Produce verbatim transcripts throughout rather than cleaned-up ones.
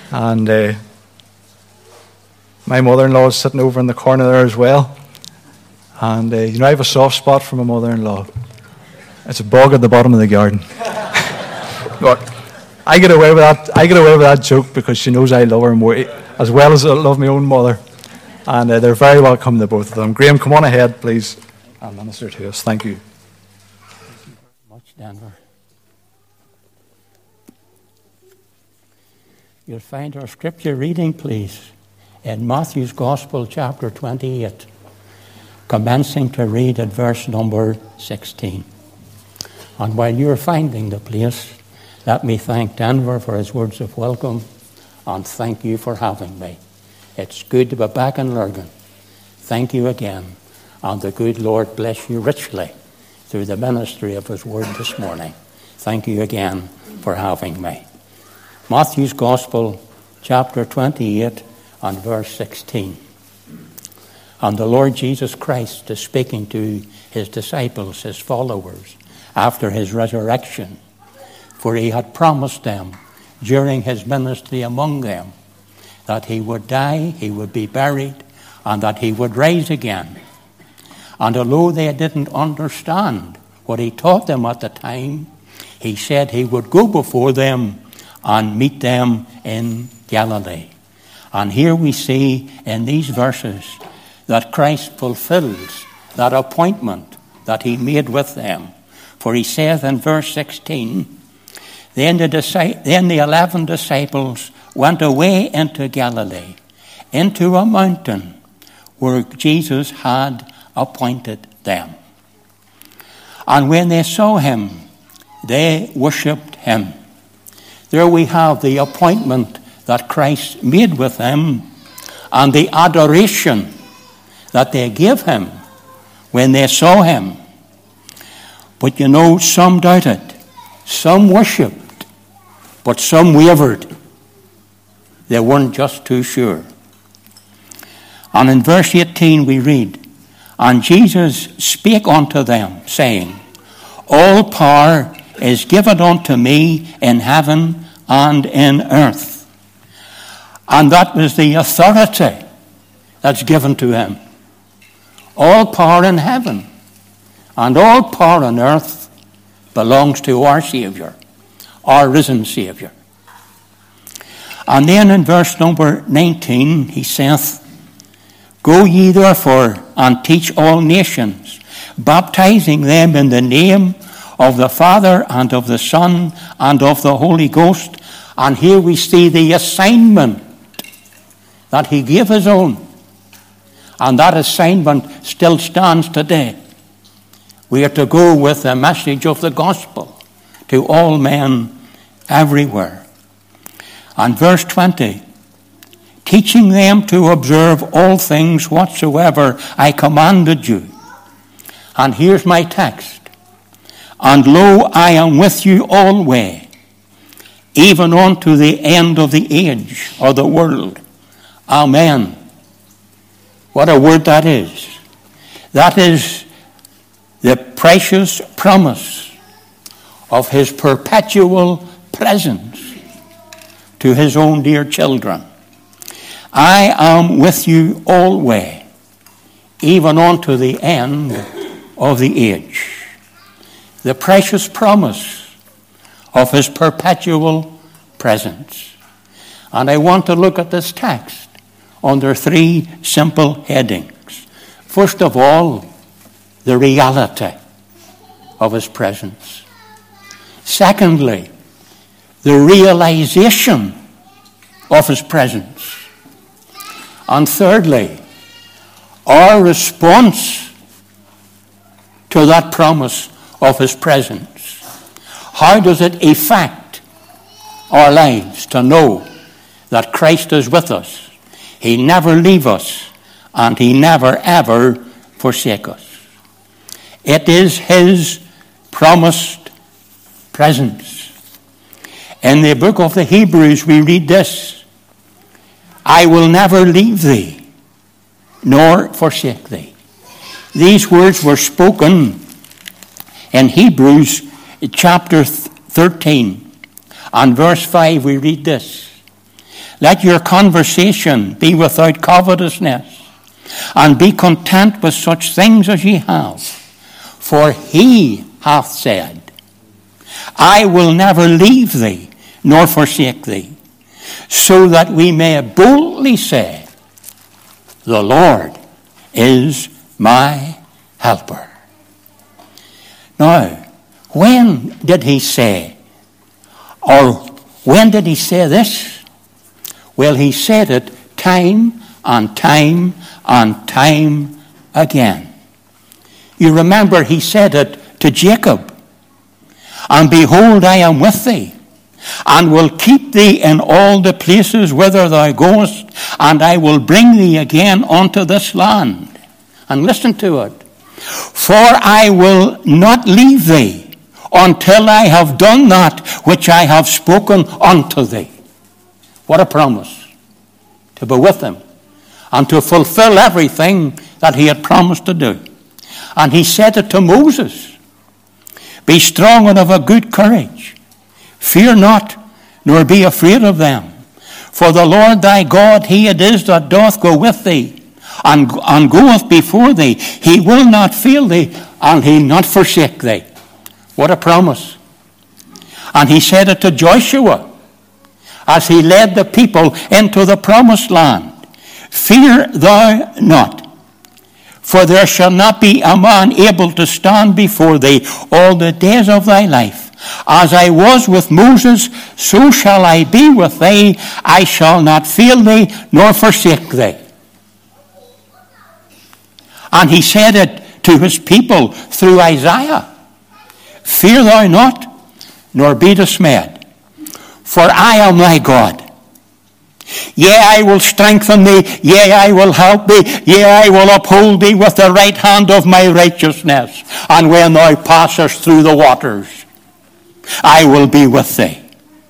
And uh, my mother-in-law is sitting over in the corner there as well. And uh, you know, I have a soft spot for my mother-in-law. It's a bog at the bottom of the garden. But I get away with that. I get away with that joke because she knows I love her more, as well as I love my own mother. And uh, they're very welcome to both of them. Graham, come on ahead, please, and minister to us. Thank you. Thank you very much, Denver. You'll find our scripture reading, please, in Matthew's Gospel, chapter twenty-eight, commencing to read at verse number sixteen. And while you're finding the place, let me thank Denver for his words of welcome, and thank you for having me. It's good to be back in Lurgan. Thank you again, and the good Lord bless you richly through the ministry of his word this morning. Thank you again for having me. Matthew's Gospel, chapter twenty-eight, and verse sixteen. And the Lord Jesus Christ is speaking to his disciples, his followers, after his resurrection. For he had promised them during his ministry among them that he would die, he would be buried, and that he would rise again. And although they didn't understand what he taught them at the time, he said he would go before them and meet them in Galilee. And here we see in these verses that Christ fulfills that appointment that he made with them. For he saith in verse sixteen, Then the, then the eleven disciples went away into Galilee, into a mountain where Jesus had appointed them. And when they saw him, they worshipped him. There we have the appointment that Christ made with them and the adoration that they gave him when they saw him. But you know, some doubted, some worshipped, but some wavered. They weren't just too sure. And in verse eighteen we read, And Jesus spake unto them, saying, All power is given unto me in heaven and in earth. And that was the authority that's given to him. All power in heaven and all power on earth belongs to our Saviour, our risen Saviour. And then in verse number nineteen, he saith, Go ye therefore and teach all nations, baptizing them in the name of the Father and of the Son and of the Holy Ghost. And here we see the assignment that he gave his own. And that assignment still stands today. We are to go with the message of the gospel to all men everywhere. And verse twenty, teaching them to observe all things whatsoever I commanded you. And here's my text. And lo, I am with you always, even unto the end of the age or the world. Amen. What a word that is. That is the precious promise of his perpetual presence to his own dear children. I am with you always, even unto the end of the age. The precious promise of his perpetual presence. And I want to look at this text under three simple headings. First of all, the reality of his presence. Secondly, the realization of his presence. And thirdly, our response to that promise of his presence. How does it affect our lives to know that Christ is with us? He never leaves us, and he never ever forsakes us. It is his promised presence. In the book of the Hebrews we read this, I will never leave thee, nor forsake thee. These words were spoken in Hebrews chapter thirteen. And verse five we read this, Let your conversation be without covetousness, and be content with such things as ye have. For he hath said, I will never leave thee, nor forsake thee, so that we may boldly say, the Lord is my helper. Now, when did he say, or when did he say this? Well, he said it time and time and time again. You remember he said it to Jacob. And behold, I am with thee, and will keep thee in all the places whither thou goest, and I will bring thee again unto this land. And listen to it. For I will not leave thee until I have done that which I have spoken unto thee. What a promise. To be with him and to fulfill everything that he had promised to do. And he said it to Moses. Be strong and of a good courage. Fear not, nor be afraid of them. For the Lord thy God, he it is that doth go with thee, and, and goeth before thee. He will not fail thee, and he'll not forsake thee. What a promise. And he said it to Joshua, as he led the people into the promised land. Fear thou not, for there shall not be a man able to stand before thee all the days of thy life. As I was with Moses, so shall I be with thee. I shall not fail thee, nor forsake thee. And he said it to his people through Isaiah. Fear thou not, nor be dismayed, for I am thy God. Yea, I will strengthen thee. Yea, I will help thee. Yea, I will uphold thee with the right hand of my righteousness. And when thou passest through the waters, I will be with thee.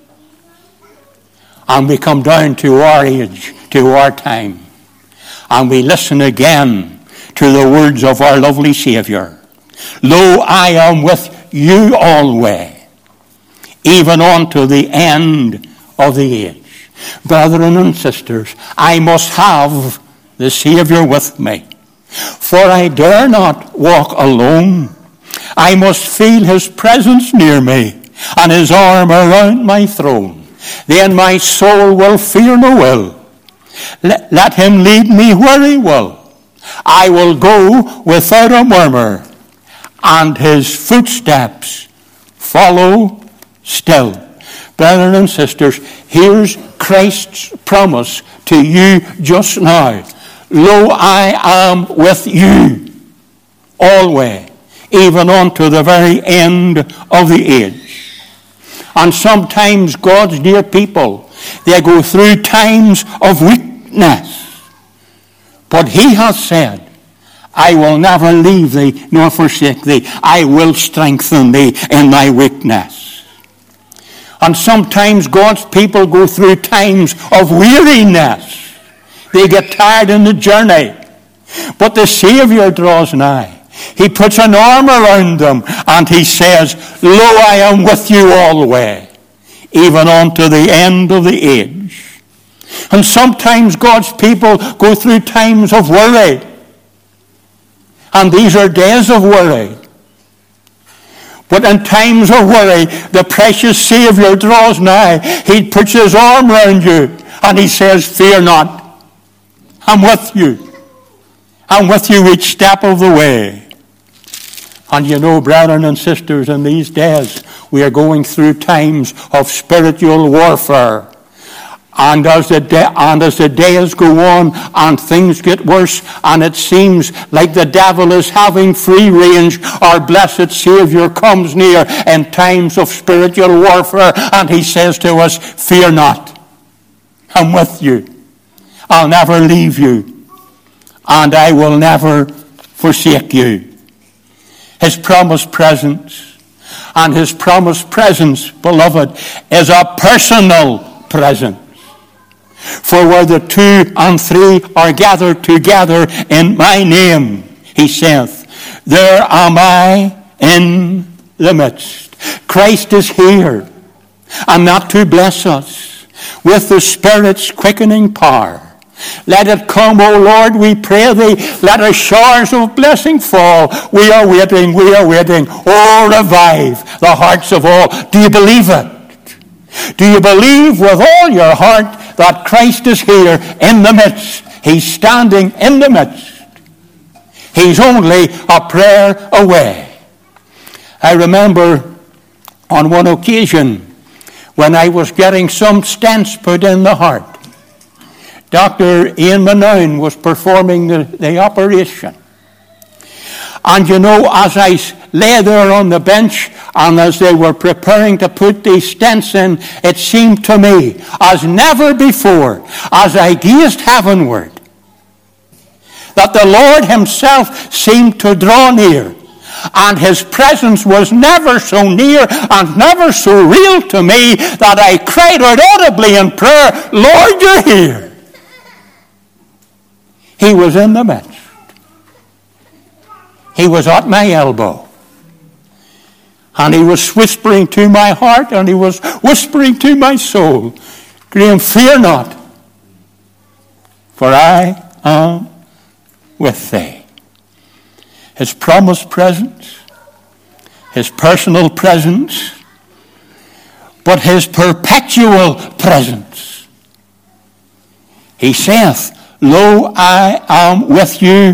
And we come down to our age, to our time, and we listen again to the words of our lovely Saviour. Lo, I am with you always, even unto the end of the age. Brethren and sisters, I must have the Saviour with me, for I dare not walk alone. I must feel his presence near me, and his arm around my throne. Then my soul will fear no ill. Let, let him lead me where he will. I will go without a murmur, and his footsteps follow still. Brethren and sisters, here's Christ's promise to you just now. Lo, I am with you always, even unto the very end of the age. And sometimes God's dear people, they go through times of weakness. But he has said, I will never leave thee nor forsake thee. I will strengthen thee in thy weakness. And sometimes God's people go through times of weariness. They get tired in the journey. But the Saviour draws nigh. He puts an arm around them and he says, Lo, I am with you always, even unto the end of the age. And sometimes God's people go through times of worry. And these are days of worry. But in times of worry, the precious Saviour draws nigh. He puts his arm around you and he says, fear not. I'm with you. I'm with you each step of the way. And you know, brethren and sisters, in these days, we are going through times of spiritual warfare. And as the day, and as the days go on and things get worse, and it seems like the devil is having free range, our blessed Saviour comes near in times of spiritual warfare, and he says to us, fear not. I'm with you. I'll never leave you. And I will never forsake you. His promised presence. And his promised presence, beloved, is a personal presence. For where the two and three are gathered together in my name, he saith, there am I in the midst. Christ is here, and not to bless us, with the Spirit's quickening power. Let it come, O Lord, we pray thee. Let our showers of blessing fall. We are waiting, we are waiting. Oh, revive the hearts of all. Do you believe it? Do you believe with all your heart that Christ is here in the midst? He's standing in the midst. He's only a prayer away. I remember on one occasion when I was getting some stents put in the heart. Doctor Ian Manown was performing the, the operation. And you know, as I lay there on the bench and as they were preparing to put these stents in, it seemed to me, as never before, as I gazed heavenward, that the Lord himself seemed to draw near. And his presence was never so near and never so real to me that I cried out audibly in prayer, Lord, you're here. He was in the midst. He was at my elbow. And he was whispering to my heart and he was whispering to my soul, Graham, fear not, for I am with thee. His promised presence, his personal presence, but his perpetual presence. He saith, Lo, I am with you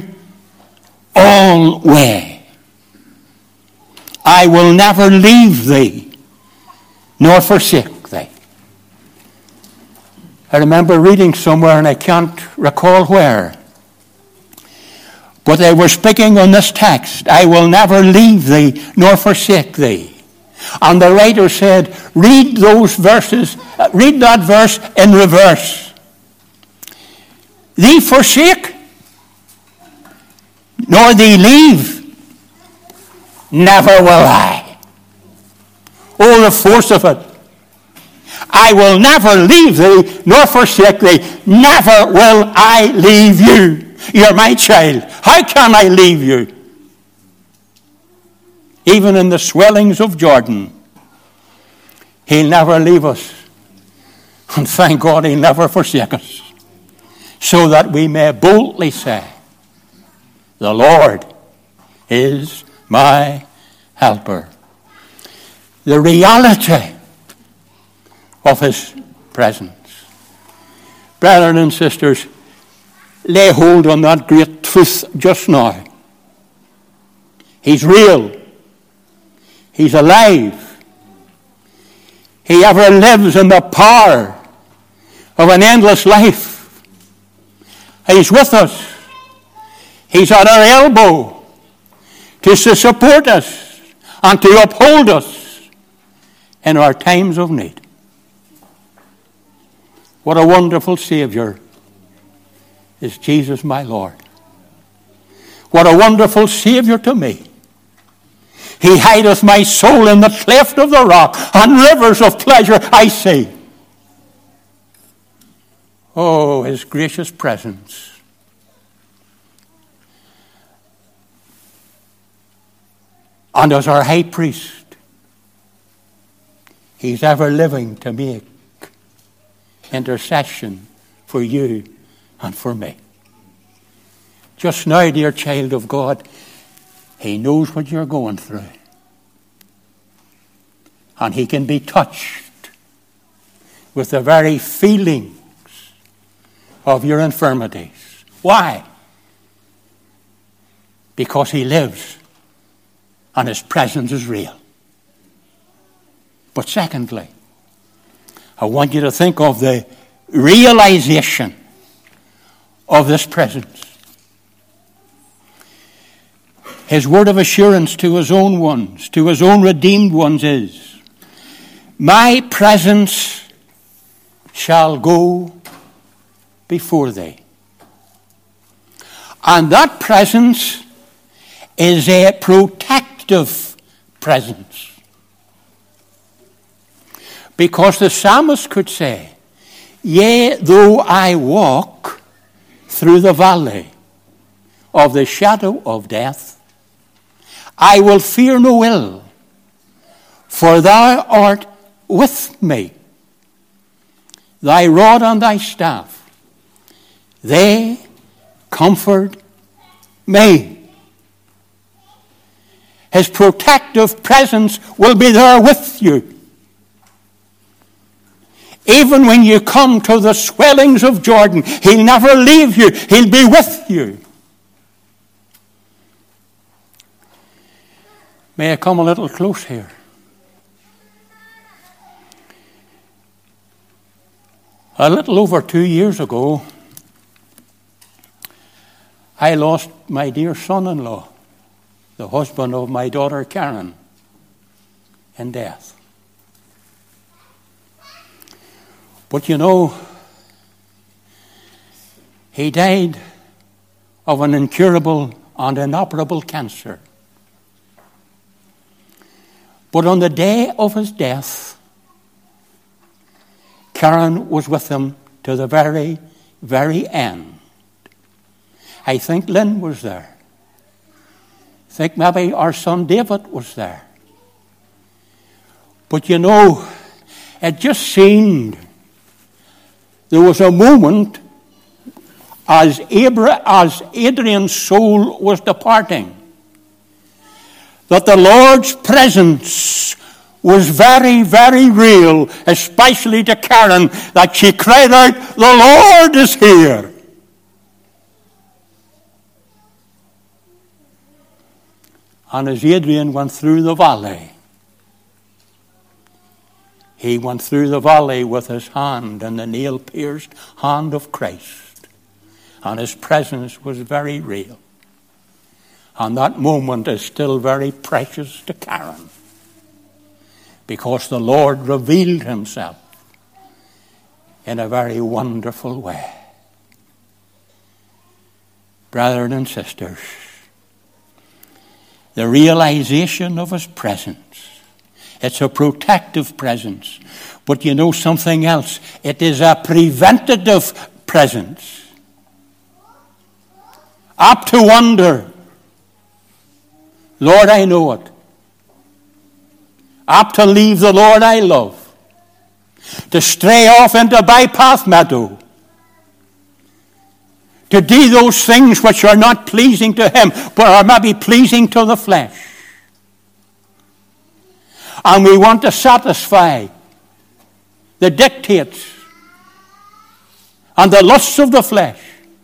alway. I will never leave thee, nor forsake thee. I remember reading somewhere, and I can't recall where, but they were speaking on this text, I will never leave thee, nor forsake thee. And the writer said, read those verses, read that verse in reverse. Thee forsake, nor thee leave, never will I. Oh, the force of it. I will never leave thee, nor forsake thee. Never will I leave you. You're my child. How can I leave you? Even in the swellings of Jordan, he'll never leave us. And thank God he'll never forsake us. So that we may boldly say, the Lord is my helper. The reality of his presence. Brethren and sisters, lay hold on that great truth just now. He's real. He's alive. He ever lives in the power of an endless life. He's with us. He's at our elbow to support us and to uphold us in our times of need. What a wonderful Savior is Jesus my Lord. What a wonderful Savior to me. He hideth my soul in the cleft of the rock, and rivers of pleasure I see. Oh, his gracious presence. And as our high priest, he's ever living to make intercession for you and for me. Just now, dear child of God, he knows what you're going through. And he can be touched with the very feelings of your infirmities. Why? Because he lives and his presence is real. But secondly, I want you to think of the realization of this presence. His word of assurance to his own ones, to his own redeemed ones is, my presence shall go before thee. And that presence is a protective presence. Because the psalmist could say, yea, though I walk through the valley of the shadow of death, I will fear no ill, for thou art with me. thy rod and thy staff, they comfort me. His protective presence will be there with you. Even when you come to the swellings of Jordan, he'll never leave you. He'll be with you. May I come a little close here? A little over two years ago, I lost my dear son-in-law, the husband of my daughter Karen, in death. But you know, he died of an incurable and inoperable cancer. But on the day of his death, Karen was with him to the very, very end. I think Lynn was there. I think maybe our son David was there. But you know, it just seemed there was a moment as, Abra- as Adrian's soul was departing that the Lord's presence was very, very real, especially to Karen, that she cried out, "The Lord is here." And as Adrian went through the valley, he went through the valley with his hand in the nail-pierced hand of Christ. And his presence was very real. And that moment is still very precious to Karen, because the Lord revealed himself in a very wonderful way. Brethren and sisters, the realization of his presence, it's a protective presence. But you know something else? It is a preventative presence. Apt to wonder, Lord, I know it. Apt to leave the Lord I love. To stray off into bypath meadow. To do those things which are not pleasing to him, but are maybe pleasing to the flesh. And we want to satisfy the dictates and the lusts of the flesh.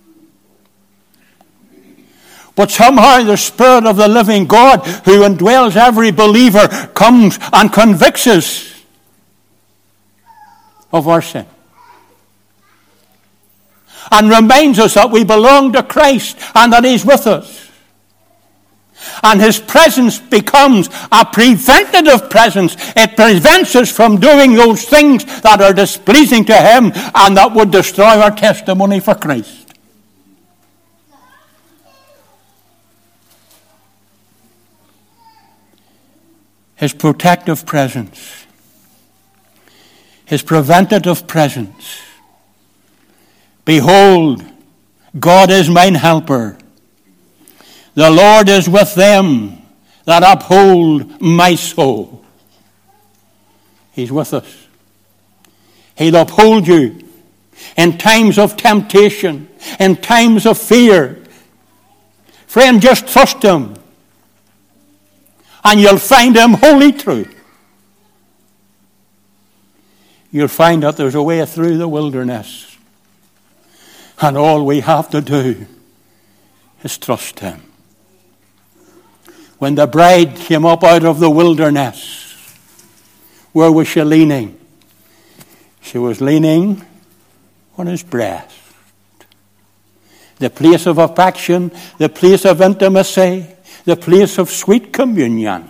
But somehow the Spirit of the living God, who indwells every believer, comes and convicts us of our sin. And reminds us that we belong to Christ and that he's with us. And his presence becomes a preventative presence. It prevents us from doing those things that are displeasing to him and that would destroy our testimony for Christ. His protective presence. His preventative presence. Behold, God is mine helper. The Lord is with them that uphold my soul. He's with us. He'll uphold you in times of temptation, in times of fear. Friend, just trust him, and you'll find him wholly true. You'll find that there's a way through the wilderness, and all we have to do is trust him. When the bride came up out of the wilderness, where was she leaning? She was leaning on his breast. The place of affection, the place of intimacy, the place of sweet communion.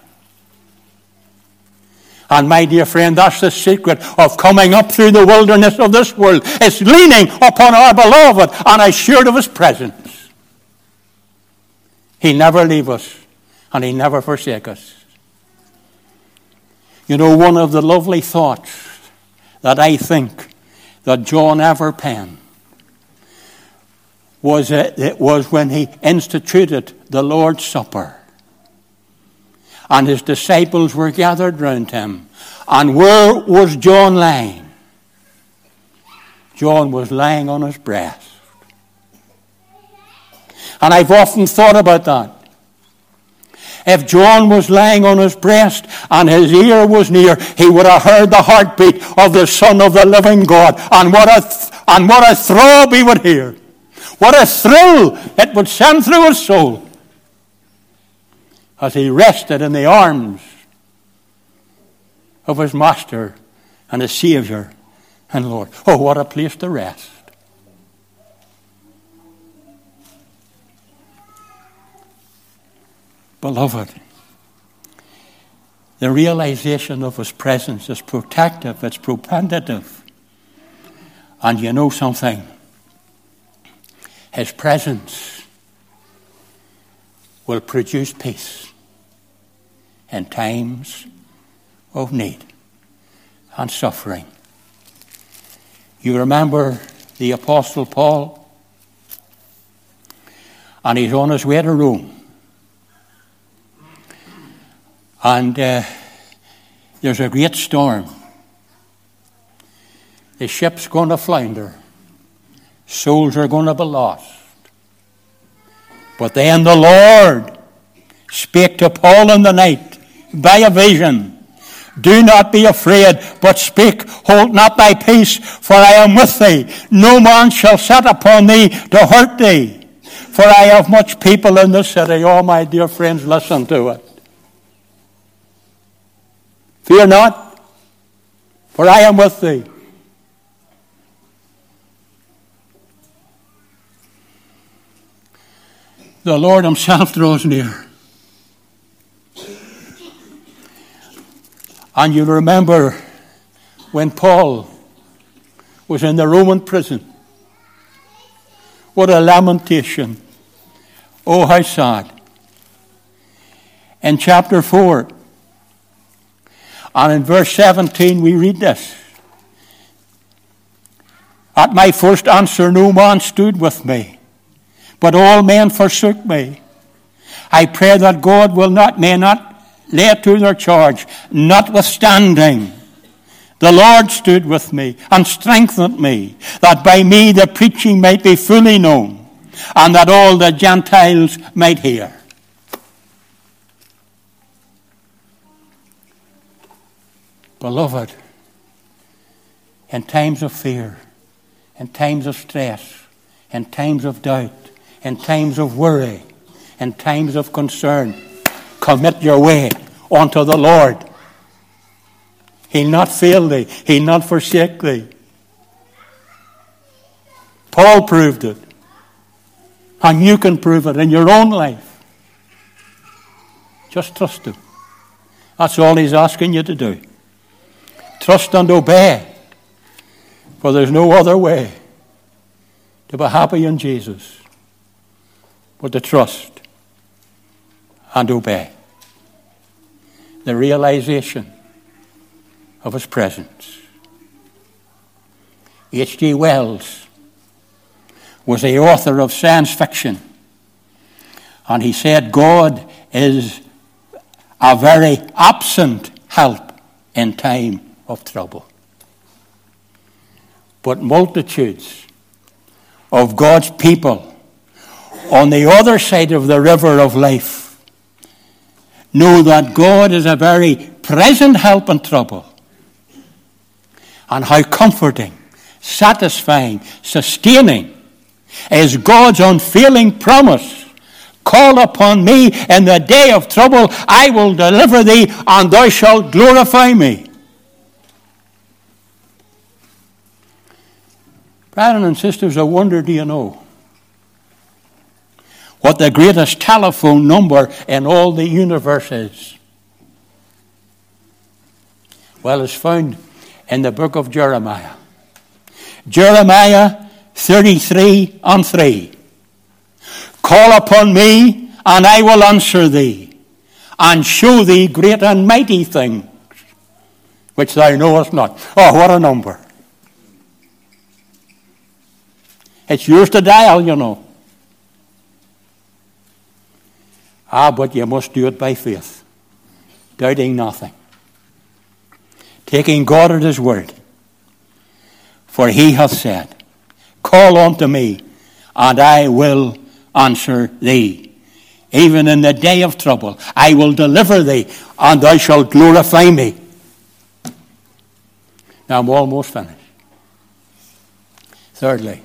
And my dear friend, that's the secret of coming up through the wilderness of this world. It's leaning upon our beloved and assured of his presence. He'll never leave us. And he never forsake us. You know, one of the lovely thoughts that I think that John ever penned was, uh, it was when he instituted the Lord's Supper. And his disciples were gathered round him. And where was John lying? John was lying on his breast. And I've often thought about that. If John was lying on his breast and his ear was near, he would have heard the heartbeat of the Son of the living God. And what a, th- and what a throb he would hear. What a thrill it would send through his soul as he rested in the arms of his Master and his Savior and Lord. Oh, what a place to rest. Beloved, the realization of his presence is protective, it's preventative. And you know something? His presence will produce peace in times of need and suffering. You remember the Apostle Paul? And he's on his way to Rome. And uh, there's a great storm. The ship's going to flounder. Souls are going to be lost. But then the Lord spake to Paul in the night by a vision. Do not be afraid, but speak. Hold not thy peace, for I am with thee. No man shall set upon thee to hurt thee. For I have much people in the city. Oh, my dear friends, listen to it. Fear not, for I am with thee. The Lord himself draws near. And you remember when Paul was in the Roman prison. What a lamentation. Oh, how sad. In chapter four, and in verse seventeen, we read this. At my first answer, no man stood with me, but all men forsook me. I pray that God will not, may not lay it to their charge. Notwithstanding, the Lord stood with me and strengthened me, that by me the preaching might be fully known, and that all the Gentiles might hear. Beloved, in times of fear, in times of stress, in times of doubt, in times of worry, in times of concern, commit your way unto the Lord. He'll not fail thee. He'll not forsake thee. Paul proved it. And you can prove it in your own life. Just trust him. That's all he's asking you to do. Trust and obey. For there's no other way to be happy in Jesus but to trust and obey. The realization of his presence. H G Wells was the author of science fiction. And he said God is a very absent help in time of trouble. But multitudes of God's people on the other side of the river of life know that God is a very present help in trouble. And how comforting, satisfying, sustaining is God's unfailing promise. Call upon me in the day of trouble, I will deliver thee, and thou shalt glorify me. Brothers and sisters, I wonder, do you know what the greatest telephone number in all the universe is? Well, it's found in the book of Jeremiah. Jeremiah thirty-three and three. Call upon me, and I will answer thee, and show thee great and mighty things, which thou knowest not. Oh, what a number. It's yours to dial, you know. Ah, but you must do it by faith, doubting nothing, taking God at his word. For he hath said, Call unto me, and I will answer thee. Even in the day of trouble, I will deliver thee, and thou shalt glorify me. Now I'm almost finished. Thirdly,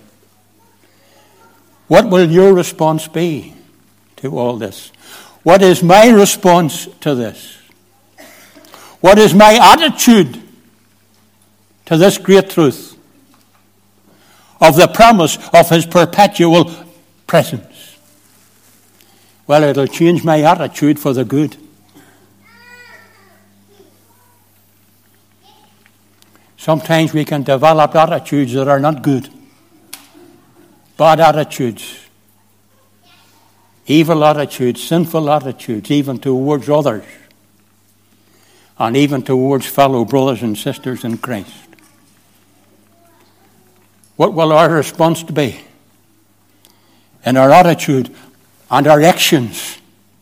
what will your response be to all this? What is my response to this? What is my attitude to this great truth of the promise of his perpetual presence? Well, it'll change my attitude for the good. Sometimes we can develop attitudes that are not good. Bad attitudes, evil attitudes, sinful attitudes, even towards others, and even towards fellow brothers and sisters in Christ. What will our response be in our attitude and our actions?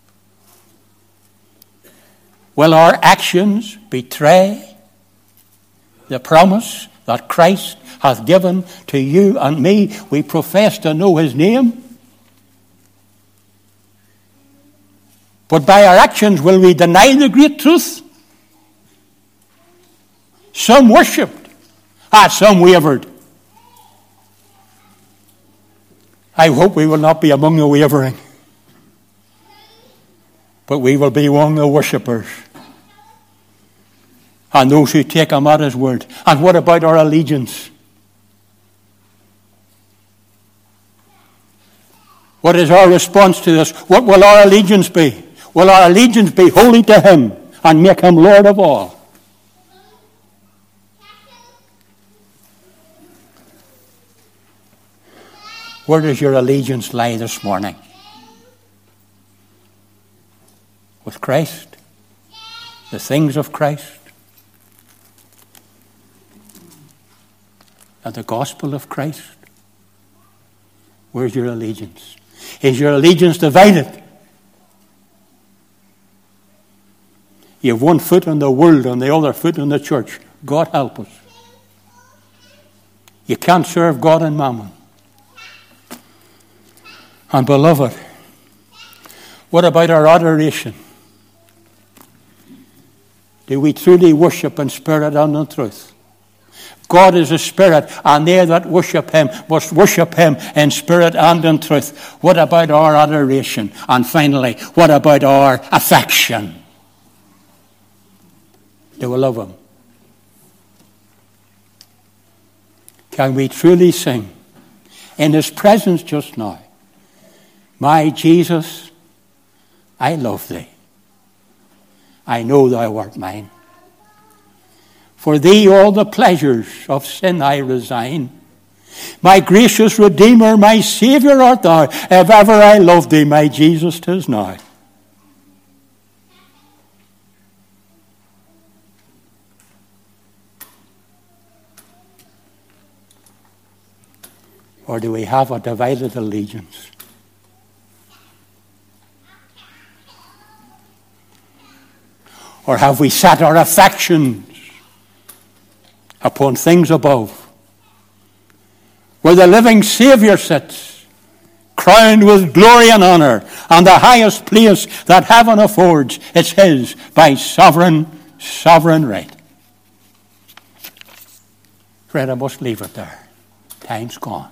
Will our actions betray the promise that Christ hath given to you and me? We profess to know his name. But by our actions will we deny the great truth? Some worshipped, ah, some wavered. I hope we will not be among the wavering, but we will be among the worshippers and those who take him at his word. And what about our allegiance? What is our response to this? What will our allegiance be? Will our allegiance be wholly to him and make him Lord of all? Where does your allegiance lie this morning? With Christ? The things of Christ? And the gospel of Christ? Where's your allegiance? Is your allegiance divided? You have one foot in the world and the other foot in the church. God help us. You can't serve God and mammon. And beloved, what about our adoration? Do we truly worship in spirit and in truth? God is a spirit, and they that worship him must worship him in spirit and in truth. What about our adoration? And finally, what about our affection? Do we love him? Can we truly sing in his presence just now, My Jesus, I love thee. I know thou art mine. For thee all the pleasures of sin I resign. My gracious Redeemer, my Saviour art thou. If ever I loved thee, my Jesus, 'tis now. Or do we have a divided allegiance? Or have we set our affections upon things above, where the living Saviour sits, crowned with glory and honour, and the highest place that heaven affords is his by sovereign, sovereign right? Friend, I must leave it there. Time's gone.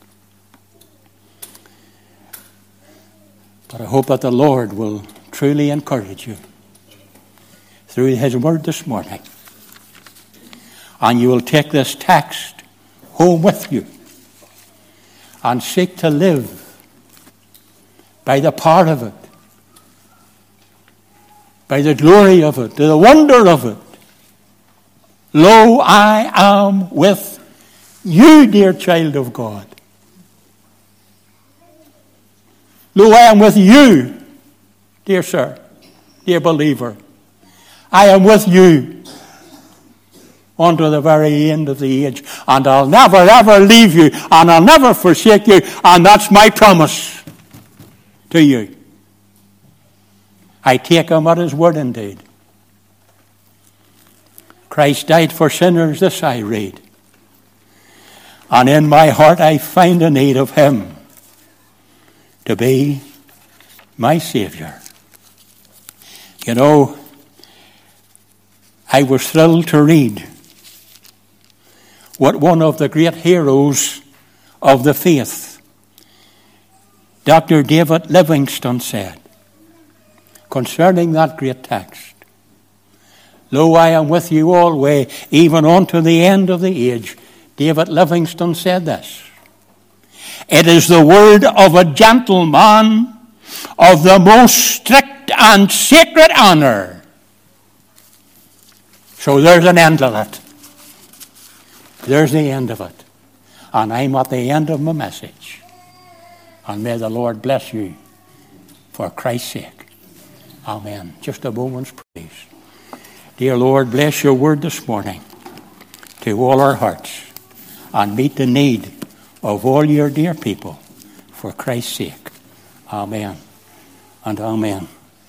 But I hope that the Lord will truly encourage you through his word this morning. And you will take this text home with you and seek to live by the power of it, by the glory of it, the wonder of it. Lo, I am with you, dear child of God. Lo, I am with you, dear sir, dear believer. I am with you unto the very end of the age. And I'll never, ever leave you. And I'll never forsake you. And that's my promise to you. I take him at his word indeed. Christ died for sinners, this I read. And in my heart I find a need of him to be my Savior. You know, I was thrilled to read what one of the great heroes of the faith, Doctor David Livingstone, said concerning that great text. Lo, I am with you always, even unto the end of the age. David Livingstone said this. It is the word of a gentleman of the most strict and sacred honor. So there's an end to it. There's the end of it. And I'm at the end of my message. And may the Lord bless you for Christ's sake. Amen. Just a moment's praise. Dear Lord, bless your word this morning to all our hearts and meet the need of all your dear people for Christ's sake. Amen and amen.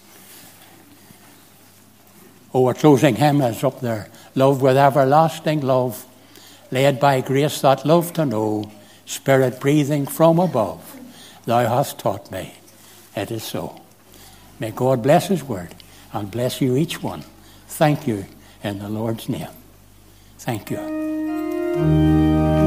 Oh, our closing hymn is up there. Love with everlasting love, led by grace that love to know, Spirit breathing from above, thou hast taught me. It is so. May God bless his word and bless you each one. Thank you in the Lord's name. Thank you.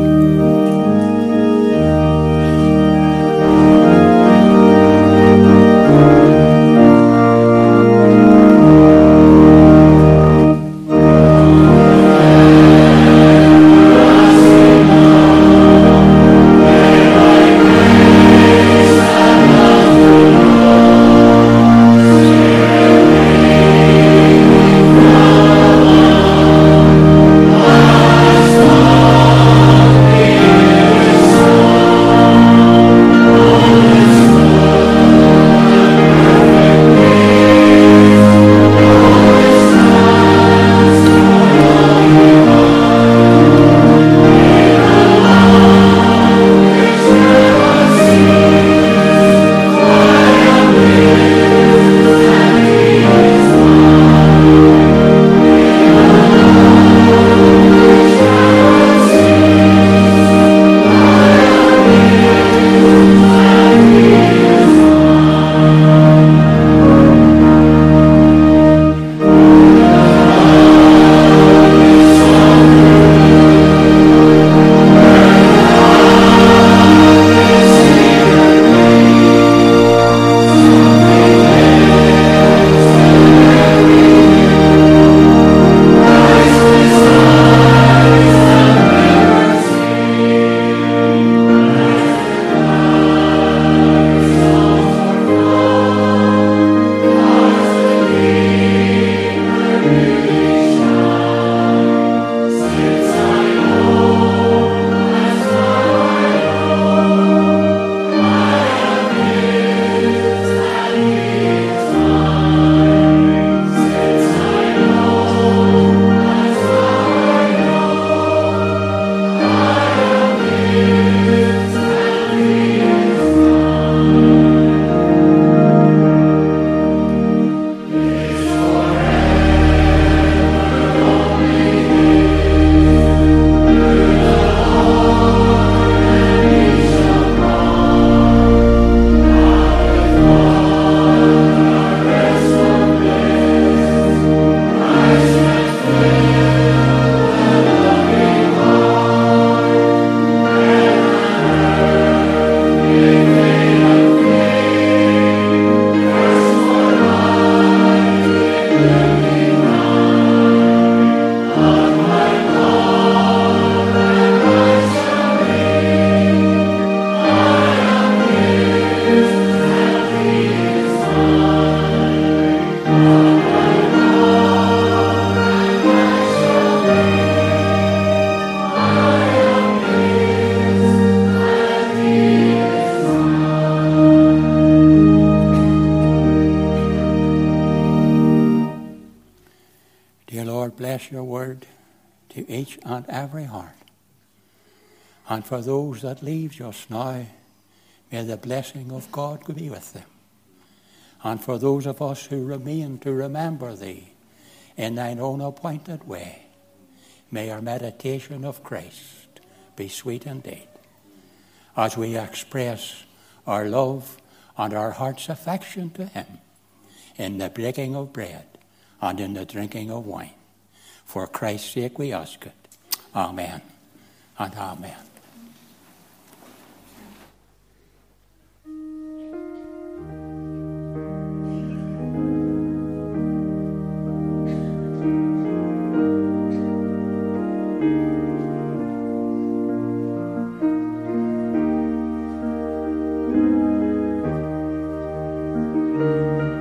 bless your word to each and every heart. And for those that leave just now, may the blessing of God be with them. And for those of us who remain to remember thee in thine own appointed way, may our meditation of Christ be sweet indeed as we express our love and our heart's affection to him in the breaking of bread and in the drinking of wine. For Christ's sake we ask it. Amen and amen.